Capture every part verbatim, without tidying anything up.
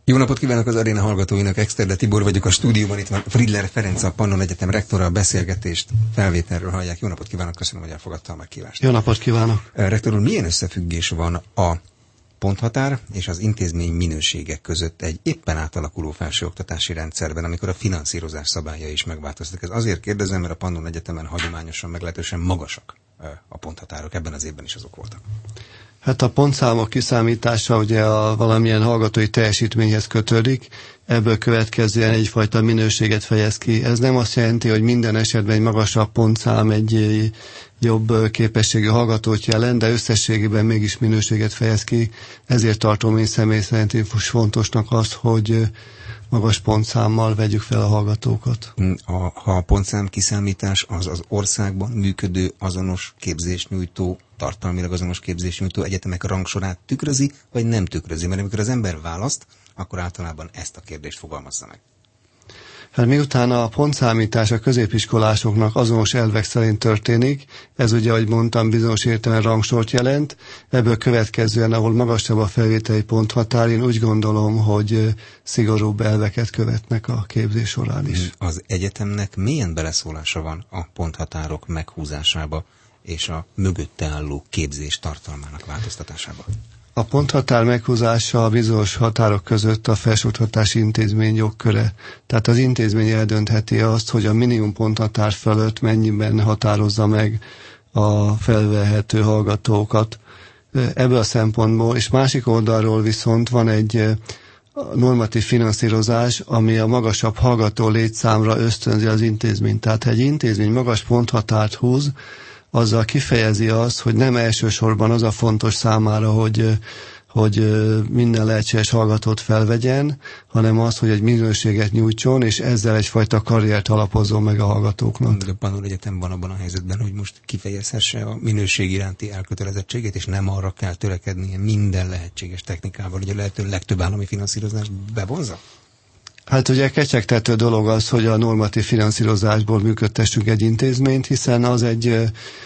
Jó napot kívánok az aréna hallgatóinak, Exterde Tibor vagyok a stúdióban, itt van Fridler Ferenc, a Pannon Egyetem rektora, a beszélgetést felvételről hallják. Jó napot kívánok, köszönöm, hogy elfogadta a meghívást. Jó napot kívánok! Rektor úr, milyen összefüggés van a ponthatár és az intézmény minőségek között egy éppen átalakuló felsőoktatási rendszerben, amikor a finanszírozás szabályai is megváltoztak? Ez azért kérdezem, mert a Pannon Egyetemen hagyományosan meglehetősen magasak a ponthatárok, ebben az évben is azok voltak. Hát a pontszámok kiszámítása ugye a valamilyen hallgatói teljesítményhez kötődik, ebből következően egyfajta minőséget fejez ki. Ez nem azt jelenti, hogy minden esetben egy magasabb pontszám egy jobb képességű hallgatót jelent, de összességében mégis minőséget fejez ki. Ezért tartom én személy szerint is fontosnak az, hogy magas pontszámmal vegyük fel a hallgatókat. A, ha a pontszám kiszámítás az az országban működő azonos képzésnyújtó, tartalmilag azonos képzésnyújtó egyetemek rangsorát tükrözi, vagy nem tükrözi? Mert amikor az ember választ, akkor általában ezt a kérdést fogalmazza meg. Hát miután a pontszámítás a középiskolásoknak azonos elvek szerint történik, ez ugye, ahogy mondtam, bizonyos értelemben rangsort jelent, ebből következően, ahol magasabb a felvételi ponthatár, én úgy gondolom, hogy szigorúbb elveket követnek a képzés során is. Az egyetemnek milyen beleszólása van a ponthatárok meghúzásába és a mögötte álló képzés tartalmának változtatásába? A ponthatár meghúzása a bizonyos határok között a felsőoktatási intézmény jogköre. Tehát az intézmény eldöntheti azt, hogy a minimum ponthatár fölött mennyiben határozza meg a felvehető hallgatókat. Ebből a szempontból, és másik oldalról viszont van egy normatív finanszírozás, ami a magasabb hallgató létszámra ösztönzi az intézményt. Tehát ha egy intézmény magas ponthatárt húz, azzal kifejezi azt, hogy nem elsősorban az a fontos számára, hogy, hogy minden lehetséges hallgatót felvegyen, hanem az, hogy egy minőséget nyújtson, és ezzel egyfajta karriert alapozzon meg a hallgatóknak. A Pannon Egyetem van abban a helyzetben, hogy most kifejezhesse a minőség iránti elkötelezettségét, és nem arra kell törekednie minden lehetséges technikával, hogy a lehető legtöbb állami finanszírozást bevonza? Hát ugye kecsegtető dolog az, hogy a normatív finanszírozásból működtessünk egy intézményt, hiszen az egy,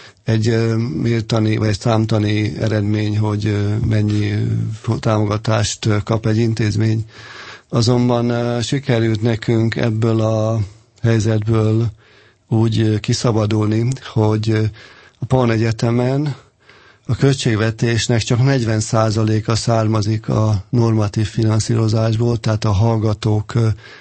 egy mértani vagy számtani eredmény, hogy mennyi támogatást kap egy intézmény. Azonban sikerült nekünk ebből a helyzetből úgy kiszabadulni, hogy a Pannon Egyetemen a költségvetésnek csak negyven százaléka származik a normatív finanszírozásból, tehát a hallgatók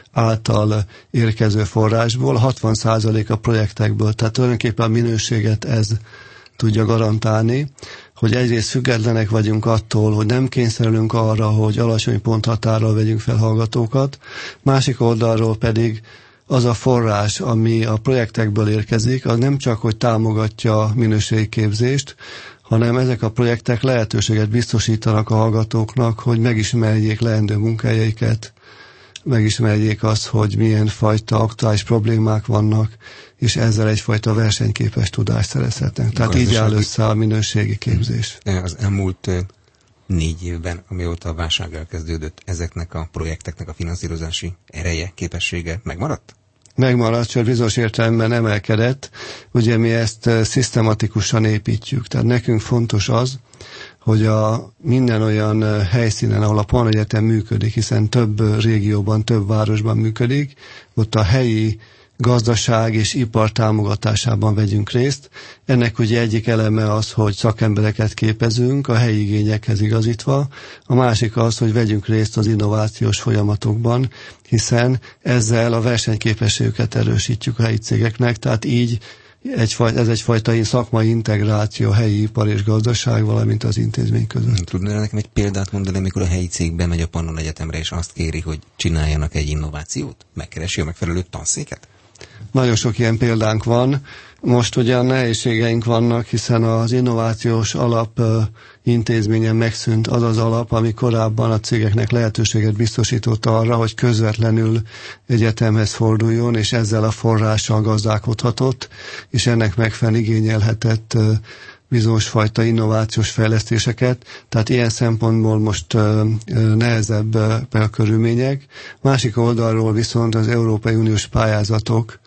által érkező forrásból, hatvan százalék a projektekből. Tehát tulajdonképpen a minőséget ez tudja garantálni, hogy egyrészt függetlenek vagyunk attól, hogy nem kényszerülünk arra, hogy alacsony ponthatárral vegyünk fel hallgatókat, másik oldalról pedig az a forrás, ami a projektekből érkezik, az nem csak, hogy támogatja a minőségi képzést, hanem ezek a projektek lehetőséget biztosítanak a hallgatóknak, hogy megismerjék leendő munkahelyeiket, megismerjék azt, hogy milyen fajta aktuális problémák vannak, és ezzel egyfajta versenyképes tudást szerezhetnek. Tehát így áll össze a minőségi képzés. Az elmúlt négy évben, amióta a válság elkezdődött, ezeknek a projekteknek a finanszírozási ereje, képessége megmaradt? Megmaradt, csak bizonyos értelemben emelkedett. Ugye mi ezt szisztematikusan építjük. Tehát nekünk fontos az, hogy a minden olyan helyszínen, ahol a Pannon Egyetem működik, hiszen több régióban, több városban működik, ott a helyi gazdaság és ipar támogatásában vegyünk részt. Ennek ugye egyik eleme az, hogy szakembereket képezünk a helyi igényekhez igazítva, a másik az, hogy vegyünk részt az innovációs folyamatokban, hiszen ezzel a versenyképességüket erősítjük a helyi cégeknek, tehát így egyfajta, ez egyfajta szakmai integráció a helyi ipar és gazdaság, valamint az intézmény között. Tudnál nekem egy példát mondani, amikor a helyi cég bemegy a Pannon Egyetemre, és azt kéri, hogy csináljanak egy innovációt? Megkeresi a megfelelő tanszéket? Nagyon sok ilyen példánk van. Most ugyan nehézségeink vannak, hiszen az innovációs alap intézményen megszűnt az az alap, ami korábban a cégeknek lehetőséget biztosított arra, hogy közvetlenül egyetemhez forduljon, és ezzel a forrással gazdálkodhatott, és ennek megfelelően igényelhetett bizonyos fajta innovációs fejlesztéseket, tehát ilyen szempontból most nehezebb a körülmények. Másik oldalról viszont az Európai Uniós pályázatok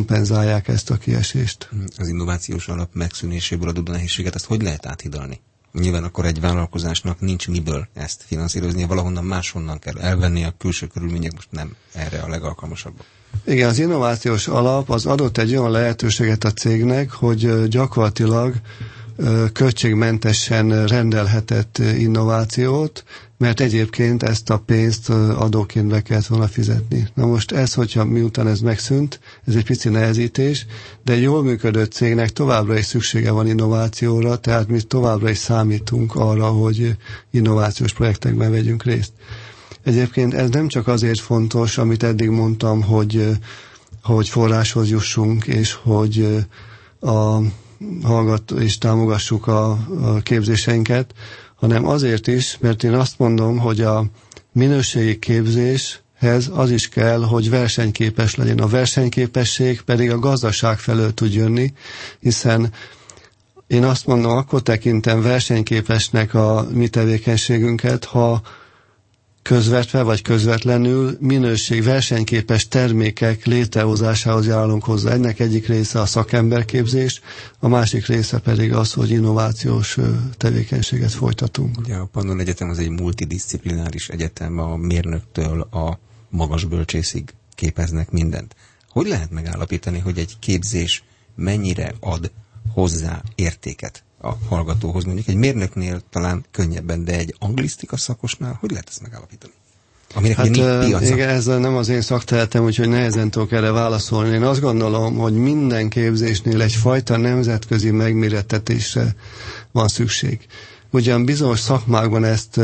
kompenzálják ezt a kiesést. Az innovációs alap megszűnéséből adódó nehézséget, ezt hogy lehet áthidalni? Nyilván akkor egy vállalkozásnak nincs miből ezt finanszírozni, valahonnan máshonnan kell elvenni, a külső körülmények most nem erre a legalkalmasabbak. Igen, az innovációs alap az adott egy olyan lehetőséget a cégnek, hogy gyakorlatilag költségmentesen rendelhetett innovációt, mert egyébként ezt a pénzt adóként be kellett volna fizetni. Na most ez, hogyha miután ez megszűnt, ez egy pici nehezítés, de egy jól működő cégnek továbbra is szüksége van innovációra, tehát mi továbbra is számítunk arra, hogy innovációs projektekben vegyünk részt. Egyébként ez nem csak azért fontos, amit eddig mondtam, hogy, hogy forráshoz jussunk, és hogy a hallgat és támogassuk a, a képzéseinket, hanem azért is, mert én azt mondom, hogy a minőségi képzéshez az is kell, hogy versenyképes legyen. A versenyképesség pedig a gazdaság felől tud jönni, hiszen én azt mondom, akkor tekintem versenyképesnek a mi tevékenységünket, ha közvetve vagy közvetlenül minőség, versenyképes termékek létrehozásához járulunk hozzá. Ennek egyik része a szakemberképzés, a másik része pedig az, hogy innovációs tevékenységet folytatunk. Ugye a Pannon Egyetem az egy multidisciplináris egyetem, a mérnöktől a magas bölcsészig képeznek mindent. Hogy lehet megállapítani, hogy egy képzés mennyire ad hozzá értéket a hallgatóhoz? Mondjuk egy mérnöknél talán könnyebben, de egy anglisztika szakosnál hogy lehet ezt megállapítani? Aminek hát, nincs piaca. Igen, ez nem az én szakterületem, úgyhogy nehezen tudok erre válaszolni. Én azt gondolom, hogy minden képzésnél egyfajta nemzetközi megmérettetésre van szükség. Ugyan bizonyos szakmákban ezt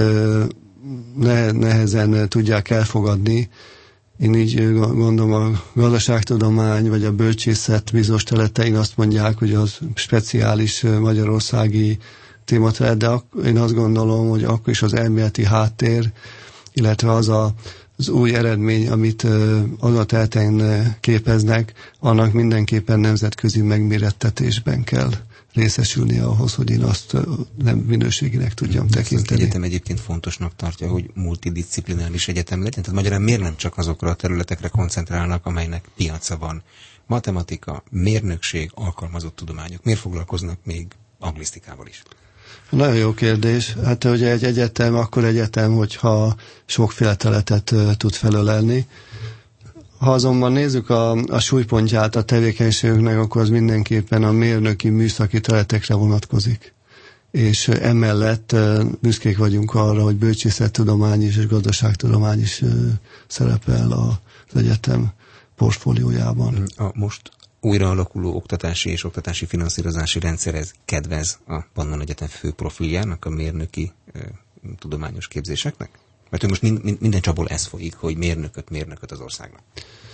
nehezen tudják elfogadni. Én így gondolom, a gazdaságtudomány vagy a bölcsészet bizonyos területein azt mondják, hogy az speciális magyarországi tématerület, de én azt gondolom, hogy akkor is az elméleti háttér, illetve az a, az új eredmény, amit azon a területen képeznek, annak mindenképpen nemzetközi megmérettetésben kell részesülni ahhoz, hogy én azt nem minőséginek tudjam ezt tekinteni. Az egyetem egyébként fontosnak tartja, hogy multidisciplináris egyetem legyen, tehát magyarán miért nem csak azokra a területekre koncentrálnak, amelynek piaca van? Matematika, mérnökség, alkalmazott tudományok. Miért foglalkoznak még anglisztikával is? Nagyon jó kérdés. Hát ugye egy egyetem, akkor egyetem, hogyha sokféle területet tud felölelni. Ha azonban nézzük a, a súlypontját a tevékenységünknek, akkor az mindenképpen a mérnöki műszaki területekre vonatkozik. És emellett büszkék vagyunk arra, hogy bölcsészettudomány is és gazdaságtudomány is szerepel az egyetem portfóliójában. A most újra alakuló oktatási és oktatási finanszírozási rendszerhez kedvez a Pannon Egyetem fő profiljának, a mérnöki e, tudományos képzéseknek? Mert most mind, minden csapból ez folyik, hogy mérnököt, mérnököt az országnak.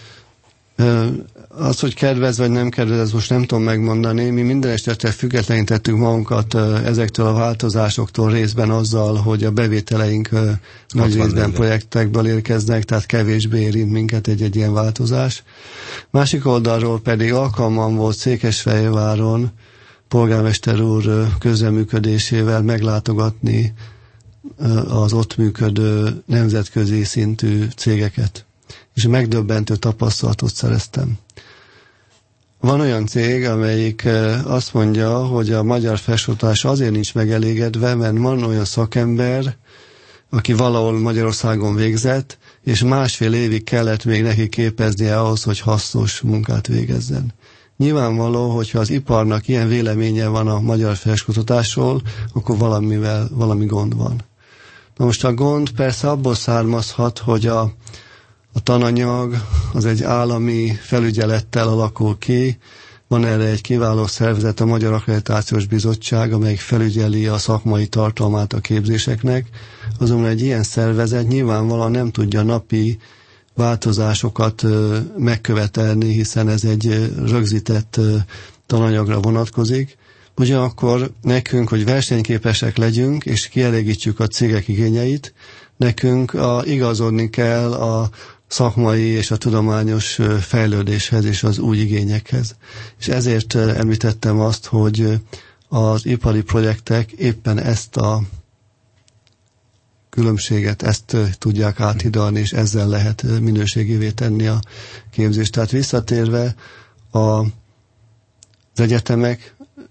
Az, hogy kedvez vagy nem kedvez, ezt most nem tudom megmondani. Mi minden esetre függetlenítettük magunkat ezektől a változásoktól részben azzal, hogy a bevételeink nagy részben projektekből érkeznek, tehát kevésbé érint minket egy-egy ilyen változás. Másik oldalról pedig alkalmam volt Székesfehérváron polgármester úr közreműködésével meglátogatni az ott működő nemzetközi szintű cégeket. És megdöbbentő tapasztalatot szereztem. Van olyan cég, amelyik azt mondja, hogy a magyar felsőoktatás azért nincs megelégedve, mert van olyan szakember, aki valahol Magyarországon végzett, és másfél évig kellett még neki képeznie ahhoz, hogy hasznos munkát végezzen. Nyilvánvaló, hogyha az iparnak ilyen véleménye van a magyar felsőoktatásról, akkor valamivel, valami gond van. Na most a gond persze abból származhat, hogy a A tananyag az egy állami felügyelettel alakul ki, van erre egy kiváló szervezet, a Magyar Akkreditációs Bizottság, amelyik felügyeli a szakmai tartalmát a képzéseknek, azonban egy ilyen szervezet nyilvánvalóan nem tudja napi változásokat megkövetelni, hiszen ez egy rögzített tananyagra vonatkozik. Ugyanakkor nekünk, hogy versenyképesek legyünk, és kielégítsük a cégek igényeit, nekünk a, igazodni kell a szakmai és a tudományos fejlődéshez és az új igényekhez. És ezért említettem azt, hogy az ipari projektek éppen ezt a különbséget, ezt tudják áthidalni, és ezzel lehet minőségévé tenni a képzést. Tehát visszatérve a, az egyetemek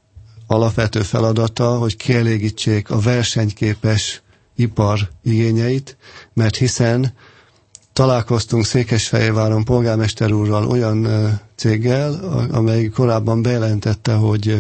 alapvető feladata, hogy kielégítsék a versenyképes ipar igényeit, mert hiszen találkoztunk Székesfehérváron polgármester úrral olyan céggel, amely korábban bejelentette, hogy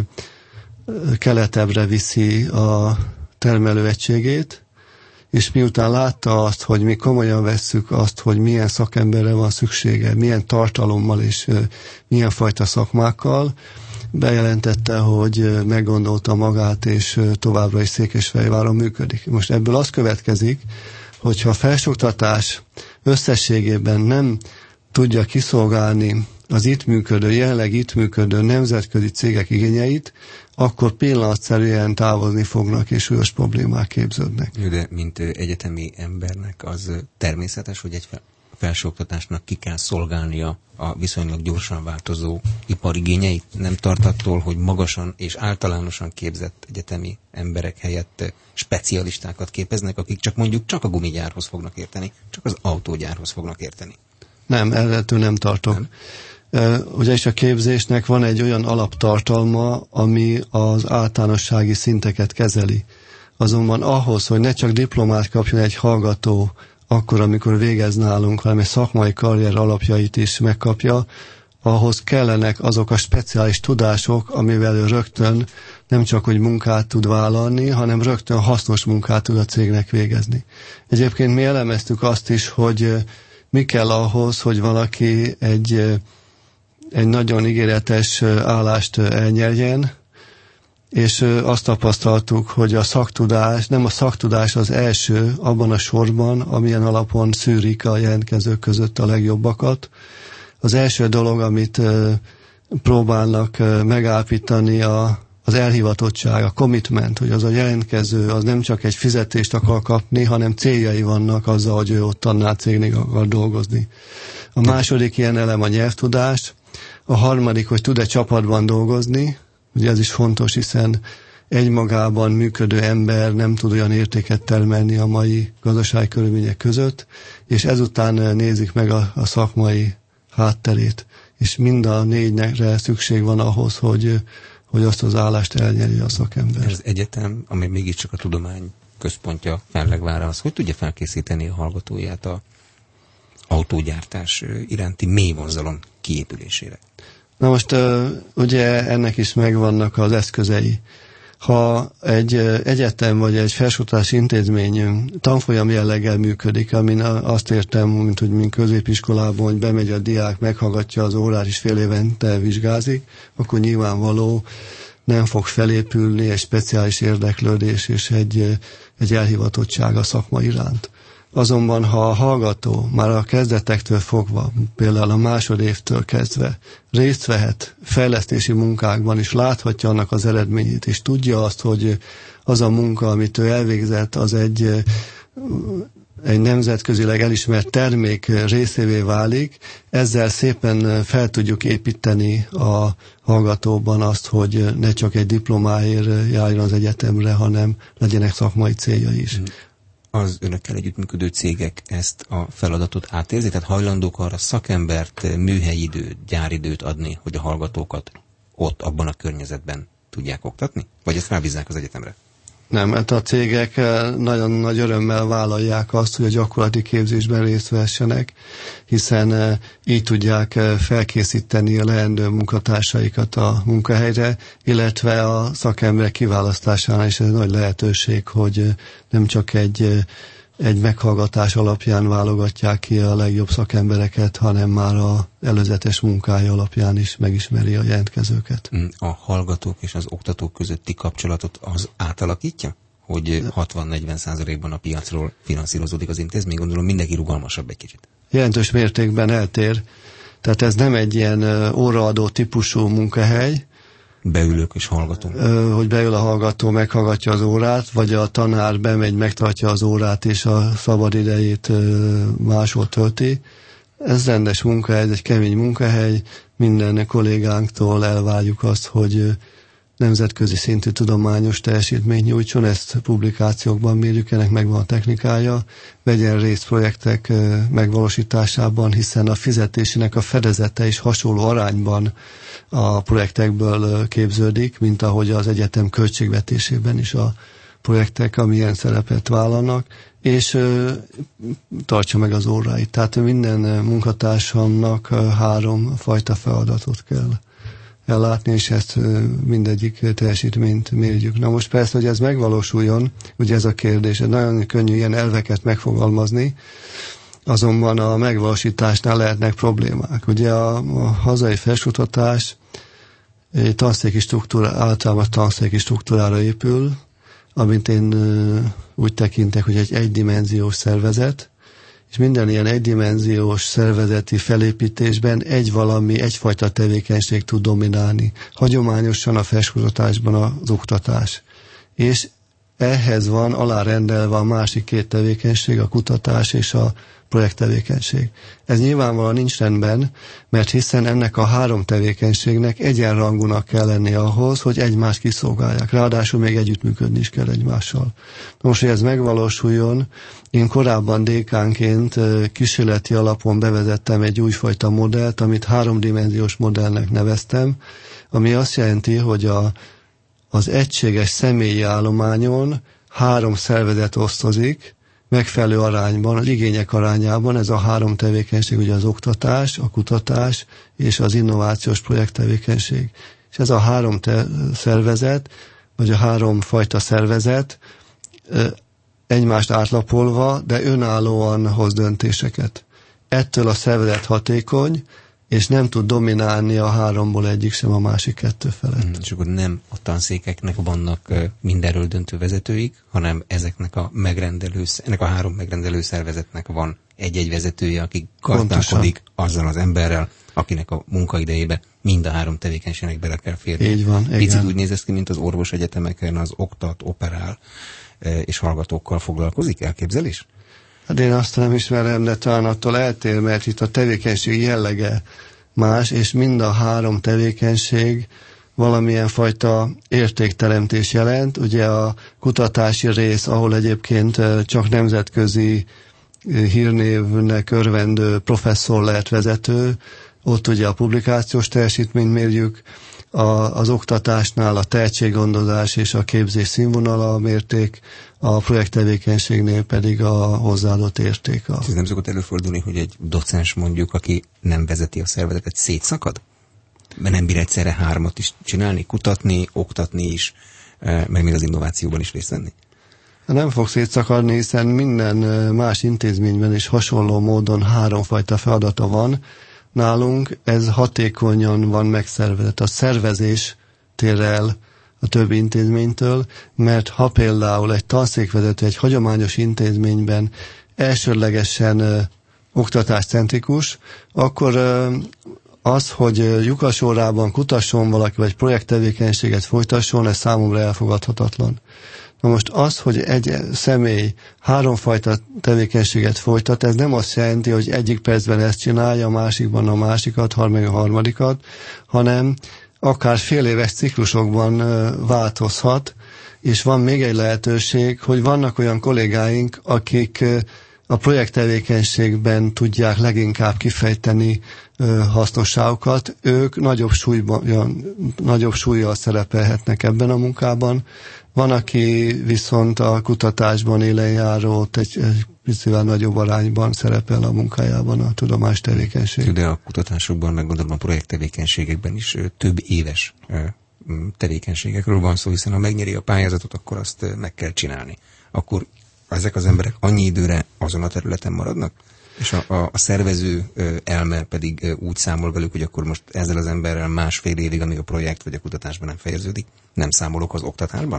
keletebbre viszi a termelőegységét, és miután látta azt, hogy mi komolyan vesszük azt, hogy milyen szakemberre van szüksége, milyen tartalommal és milyen fajta szakmákkal, bejelentette, hogy meggondolta magát, és továbbra is Székesfehérváron működik. Most ebből az következik, hogyha a felsőoktatás összességében nem tudja kiszolgálni az itt működő, jelenleg itt működő nemzetközi cégek igényeit, akkor pillanatszerűen távozni fognak, és súlyos problémák képződnek. De mint egyetemi embernek az természetes, hogy egy felsőoktatásnak ki kell szolgálnia a viszonylag gyorsan változó iparigényeit? Nem tart attól, hogy magasan és általánosan képzett egyetemi emberek helyett specialistákat képeznek, akik csak mondjuk csak a gumigyárhoz fognak érteni, csak az autógyárhoz fognak érteni? Nem, erről nem tartok. Nem. Ugyanis a képzésnek van egy olyan alaptartalma, ami az általánossági szinteket kezeli. Azonban ahhoz, hogy ne csak diplomát kapjon egy hallgató akkor, amikor végez nálunk, hanem egy szakmai karrier alapjait is megkapja, ahhoz kellenek azok a speciális tudások, amivel ő rögtön nem csak, hogy munkát tud vállalni, hanem rögtön hasznos munkát tud a cégnek végezni. Egyébként mi elemeztük azt is, hogy mi kell ahhoz, hogy valaki egy, egy nagyon ígéretes állást elnyerjen, és azt tapasztaltuk, hogy a szaktudás, nem a szaktudás az első abban a sorban, amilyen alapon szűrik a jelentkezők között a legjobbakat. Az első dolog, amit próbálnak megállapítani, a, az elhivatottság, a commitment, hogy az a jelentkező az nem csak egy fizetést akar kapni, hanem céljai vannak azzal, hogy ő ott annál cégnél akar dolgozni. A második ilyen elem a nyelvtudás, a harmadik, hogy tud-e csapatban dolgozni. Ugye ez is fontos, hiszen egymagában működő ember nem tud olyan értéket termelni a mai gazdasági körülmények között, és ezután nézik meg a, a szakmai hátterét, és mind a négyre szükség van ahhoz, hogy, hogy azt az állást elnyeri a szakember. Az egyetem, ami mégiscsak a tudomány központja Fellegvárra, az hogy tudja felkészíteni a hallgatóját a autógyártás iránti mély vonzalom kiépülésére? Na most ugye ennek is megvannak az eszközei. Ha egy egyetem vagy egy felsőoktatási intézmény tanfolyam jelleggel működik, amin azt értem, mint hogy mint középiskolában, hogy bemegy a diák, meghallgatja az órát, és fél évente vizsgázik, akkor nyilvánvaló nem fog felépülni egy speciális érdeklődés és egy, egy elhivatottság a szakma iránt. Azonban, ha a hallgató már a kezdetektől fogva, például a másodévtől kezdve részt vehet fejlesztési munkákban, és láthatja annak az eredményét, és tudja azt, hogy az a munka, amit ő elvégzett, az egy, egy nemzetközileg elismert termék részévé válik, ezzel szépen fel tudjuk építeni a hallgatóban azt, hogy ne csak egy diplomáért járjon az egyetemre, hanem legyenek szakmai céljai is. Az önökkel együttműködő cégek ezt a feladatot átérzik, tehát hajlandók arra szakembert, műhelyidőt, gyáridőt adni, hogy a hallgatókat ott, abban a környezetben tudják oktatni? Vagy ezt rábízzák az egyetemre? Nem, mert a cégek nagyon nagy örömmel vállalják azt, hogy a gyakorlati képzésben részt vessenek, hiszen így tudják felkészíteni a leendő munkatársaikat a munkahelyre, illetve a szakember kiválasztásánál is ez nagy lehetőség, hogy nem csak egy, egy meghallgatás alapján válogatják ki a legjobb szakembereket, hanem már az előzetes munkája alapján is megismeri a jelentkezőket. A hallgatók és az oktatók közötti kapcsolatot az átalakítja? Hogy hatvan-negyven százalékban a piacról finanszírozódik az intézmény? Gondolom mindenki rugalmasabb egy kicsit. Jelentős mértékben eltér. Tehát ez nem egy ilyen óraadó típusú munkahely, beülök és hallgatom. Hogy beül a hallgató, meghallgatja az órát, vagy a tanár bemegy, megtartja az órát, és a szabad idejét máshol tölti. Ez rendes munkahely, ez egy kemény munkahely. Minden kollégánktól elvárjuk azt, hogy, nemzetközi szintű tudományos teljesítményt nyújtson, ezt publikációkban mérjük, ennek megvan a technikája, vegyen részt projektek megvalósításában, hiszen a fizetésének a fedezete is hasonló arányban a projektekből képződik, mint ahogy az egyetem költségvetésében is a projektek, amilyen szerepet vállalnak, és ö, tartsa meg az óráit. Tehát minden munkatársamnak három fajta feladatot kell ellátni, és ezt ö, mindegyik teljesítményt mérjük. Na most persze, hogy ez megvalósuljon, ugye ez a kérdés, nagyon könnyű ilyen elveket megfogalmazni, azonban a megvalósításnál lehetnek problémák. Ugye a, a hazai felsőoktatás egy tanszéki struktúra, általában tanszéki struktúrára épül, amit én ö, úgy tekintek, hogy egy egydimenziós szervezet, és minden ilyen egydimenziós szervezeti felépítésben egy valami, egyfajta tevékenység tud dominálni. Hagyományosan a felsőoktatásban az oktatás. És ehhez van alárendelve a másik két tevékenység, a kutatás és a projekttevékenység. Ez nyilvánvalóan nincs rendben, mert hiszen ennek a három tevékenységnek egyenrangúnak kell lenni ahhoz, hogy egymást kiszolgálják. Ráadásul még együttműködni is kell egymással. Most, hogy ez megvalósuljon, én korábban dékánként kísérleti alapon bevezettem egy újfajta modellt, amit háromdimenziós modellnek neveztem, ami azt jelenti, hogy a, az egységes személyi állományon három szervezet osztozik, megfelelő arányban, az igények arányában, ez a három tevékenység, ugye az oktatás, a kutatás és az innovációs projekttevékenység. És ez a három te- szervezet, vagy a három fajta szervezet egymást átlapolva, de önállóan hoz döntéseket. Ettől a szervezet hatékony, és nem tud dominálni a háromból egyik sem a másik kettő felett. És akkor nem a tanszékeknek vannak mindenről döntő vezetőik, hanem ezeknek a megrendelő, ennek a három megrendelő szervezetnek van egy-egy vezetője, aki gazdálkodik azzal az emberrel, akinek a munkaidejébe mind a három tevékenységnek bele kell férni. Így van, Picit igen. úgy néz ez ki, mint az orvosegyetemeken az oktat, operál és hallgatókkal foglalkozik, elképzelés? Hát én azt nem ismerem, de talán attól eltér, mert itt a tevékenység jellege más, és mind a három tevékenység valamilyen fajta értékteremtés jelent. Ugye a kutatási rész, ahol egyébként csak nemzetközi hírnévnek örvendő professzor lehet vezető, ott ugye a publikációs teljesítményt mérjük, a, az oktatásnál a tehetséggondozás és a képzés színvonala a mérték, a projekttevékenységnél pedig a hozzáadott érték. Ez nem szokott előfordulni, hogy egy docens mondjuk, aki nem vezeti a szervezetet, szétszakad? Mert nem bír egyszerre hármat is csinálni, kutatni, oktatni is, meg még az innovációban is részt venni. Nem fog szétszakadni, hiszen minden más intézményben is hasonló módon háromfajta feladata van. Nálunk ez hatékonyan van megszervezett. A szervezés tér el a többi intézménytől, mert ha például egy tanszékvezető egy hagyományos intézményben elsődlegesen ö, oktatáscentrikus, akkor ö, az, hogy lyukasorában kutasson valaki, vagy projekttevékenységet folytasson, ez számomra elfogadhatatlan. Na most az, hogy egy személy háromfajta tevékenységet folytat, ez nem azt jelenti, hogy egyik percben ezt csinálja, a másikban a másikat, harmadik a harmadikat, hanem akár fél éves ciklusokban változhat, és van még egy lehetőség, hogy vannak olyan kollégáink, akik a projekttevékenységben tudják leginkább kifejteni hasznosságokat, ők nagyobb súlyban, olyan, nagyobb súllyal szerepelhetnek ebben a munkában. Van, aki viszont a kutatásban élenjáró, egy, egy picivel nagyobb arányban szerepel a munkájában a tudományos tevékenység. De a kutatásokban, meg gondolom a projekttevékenységekben is több éves tevékenységekről van szó, hiszen ha megnyeri a pályázatot, akkor azt meg kell csinálni. Akkor ezek az emberek annyi időre azon a területen maradnak? És a, a, a szervező elme pedig úgy számol velük, hogy akkor most ezzel az emberrel másfél évig, amíg a projekt vagy a kutatásban nem fejeződik, nem számolok az oktatásban?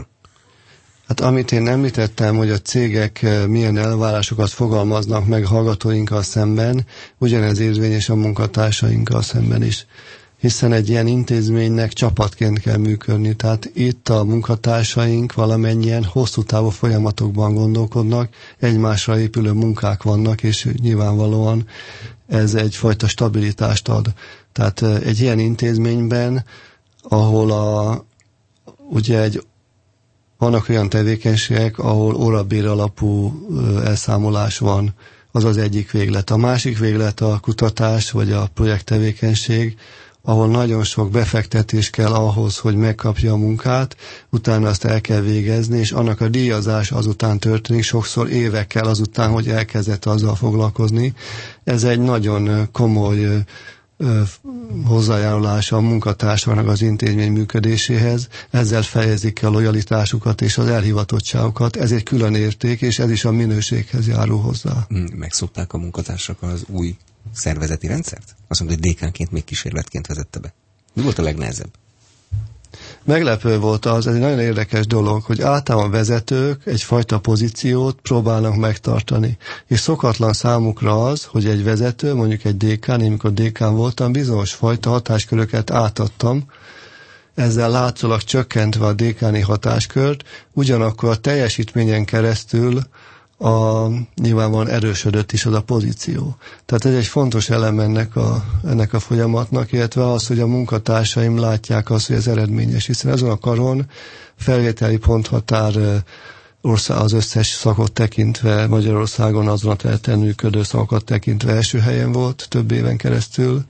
Hát amit én említettem, hogy a cégek milyen elvárásokat fogalmaznak meg hallgatóinkkal szemben, ugyanez érvényes a munkatársainkkal szemben is. Hiszen egy ilyen intézménynek csapatként kell működni. Tehát itt a munkatársaink valamennyien hosszú távú folyamatokban gondolkodnak, egymásra épülő munkák vannak, és nyilvánvalóan ez egyfajta stabilitást ad. Tehát egy ilyen intézményben, ahol a ugye egy, vannak olyan tevékenységek, ahol órabér alapú elszámolás van, az az egyik véglet. A másik véglet a kutatás, vagy a projekttevékenység, ahol nagyon sok befektetés kell ahhoz, hogy megkapja a munkát, utána azt el kell végezni, és annak a díjazás azután történik, sokszor évekkel azután, hogy elkezdett azzal foglalkozni. Ez egy nagyon komoly hozzájárulása a munkatársaknak az intézmény működéséhez, ezzel fejezik ki a lojalitásukat és az elhivatottságukat. Ez egy külön érték, és ez is a minőséghez járul hozzá. Megszokták a munkatársak az új szervezeti rendszert? Azt mondta, hogy dékánként még kísérletként vezette be. Mi volt a legnehezebb? Meglepő volt az, ez egy nagyon érdekes dolog, hogy általában vezetők egyfajta pozíciót próbálnak megtartani. És szokatlan számukra az, hogy egy vezető, mondjuk egy dékán, én mikor dékán voltam, bizonyos fajta hatásköröket átadtam, ezzel látszólag csökkentve a dékáni hatáskört, ugyanakkor a teljesítményen keresztül a, nyilvánvalóan erősödött is az a pozíció. Tehát ez egy fontos elem ennek a, ennek a folyamatnak, illetve az, hogy a munkatársaim látják azt, hogy ez eredményes, hiszen ezen a karon felvételi ponthatár ország, az összes szakot tekintve, Magyarországon azon a területen működő szakokat tekintve első helyen volt több éven keresztül.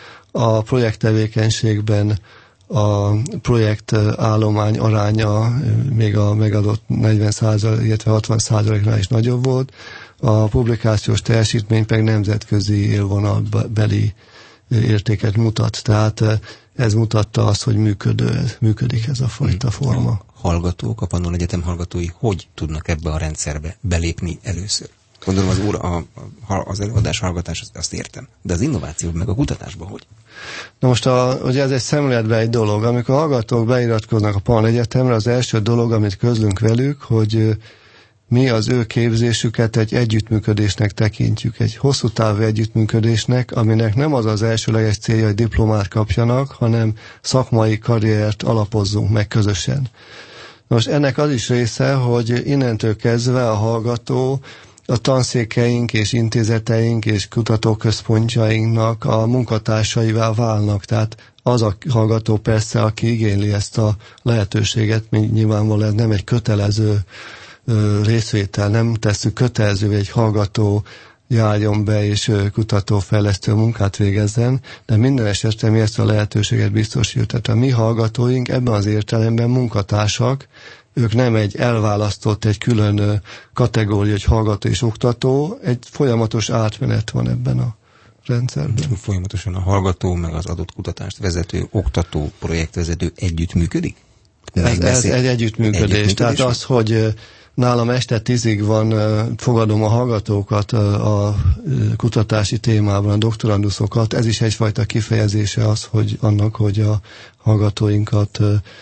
A projekttevékenységben a projekt állomány aránya még a megadott negyven százalék, illetve hatvan százaléknál is nagyobb volt. A publikációs teljesítmény pedig nemzetközi élvonalbeli értéket mutat. Tehát ez mutatta azt, hogy működő, működik ez a fajta forma. A hallgatók, a Pannon Egyetem hallgatói hogy tudnak ebbe a rendszerbe belépni először? Gondolom az, óra, a, a, az előadás hallgatás, azt értem. De az innováció meg a kutatásban hogy? Na most a, ugye ez egy szemléletben egy dolog. Amikor a hallgatók beiratkoznak a Pannon Egyetemre, az első dolog, amit közlünk velük, hogy mi az ő képzésüket egy együttműködésnek tekintjük. Egy hosszú távú együttműködésnek, aminek nem az az elsőleges célja, hogy diplomát kapjanak, hanem szakmai karriert alapozzunk meg közösen. Most ennek az is része, hogy innentől kezdve a hallgató a tanszékeink és intézeteink és kutatóközpontjainknak a munkatársaivá válnak. Tehát az a hallgató persze, aki igényli ezt a lehetőséget, mint nyilvánvalóan ez nem egy kötelező ö, részvétel, nem tesszük kötelezővé, egy hallgató járjon be és kutatófejlesztő munkát végezzen, de minden esetben mi ezt a lehetőséget biztosítjuk. Tehát a mi hallgatóink ebben az értelemben munkatársak, ők nem egy elválasztott, egy külön kategória, egy hallgató és oktató, egy folyamatos átmenet van ebben a rendszerben. Folyamatosan a hallgató, meg az adott kutatást vezető, oktató, projektvezető együtt működik? Ez, ez egy együttműködés. együttműködés. Tehát az, hogy nálam este tízig van, fogadom a hallgatókat a kutatási témában, a doktoranduszokat, ez is egyfajta kifejezése az, hogy annak, hogy a hallgatóinkat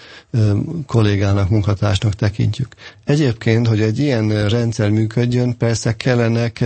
kollégának, munkatársnak tekintjük. Egyébként, hogy egy ilyen rendszer működjön, persze kellenek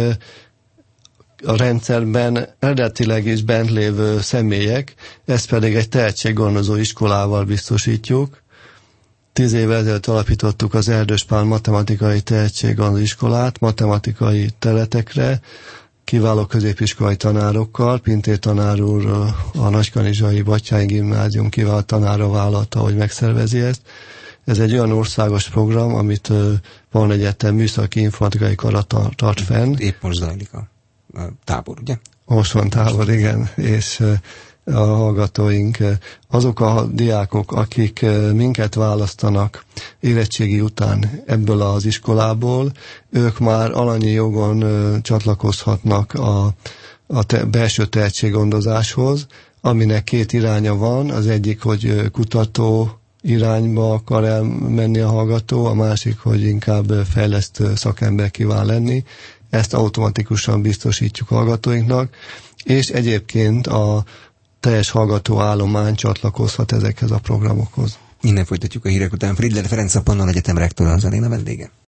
a rendszerben eredetileg is bent lévő személyek, ezt pedig egy tehetséggondozó iskolával biztosítjuk. Tíz évvel ezelőtt alapítottuk az Erdős Pál matematikai tehetséggondozó iskolát, matematikai területekre, kiváló középiskolai tanárokkal. Pintér tanár úr a Nagykanizsai Batthyány Gimnázium kiváló tanára vállalta, hogy megszervezi ezt. Ez egy olyan országos program, amit Pannon Egyetem műszaki informatikai kara tart fenn. Épp most zajlik a tábor, ugye? Most van tábor, igen, és a hallgatóink, azok a diákok, akik minket választanak érettségi után ebből az iskolából, ők már alanyi jogon csatlakozhatnak a, a te, belső tehetséggondozáshoz, aminek két iránya van, az egyik, hogy kutató irányba akar elmenni a hallgató, a másik, hogy inkább fejlesztő szakember kíván lenni. Ezt automatikusan biztosítjuk hallgatóinknak, és egyébként a teljes hallgató állomány csatlakozhat ezekhez a programokhoz. Innen folytatjuk a hírek után. Friedler Ferenc, a Pannon Egyetem rektora, az Aréna vendége.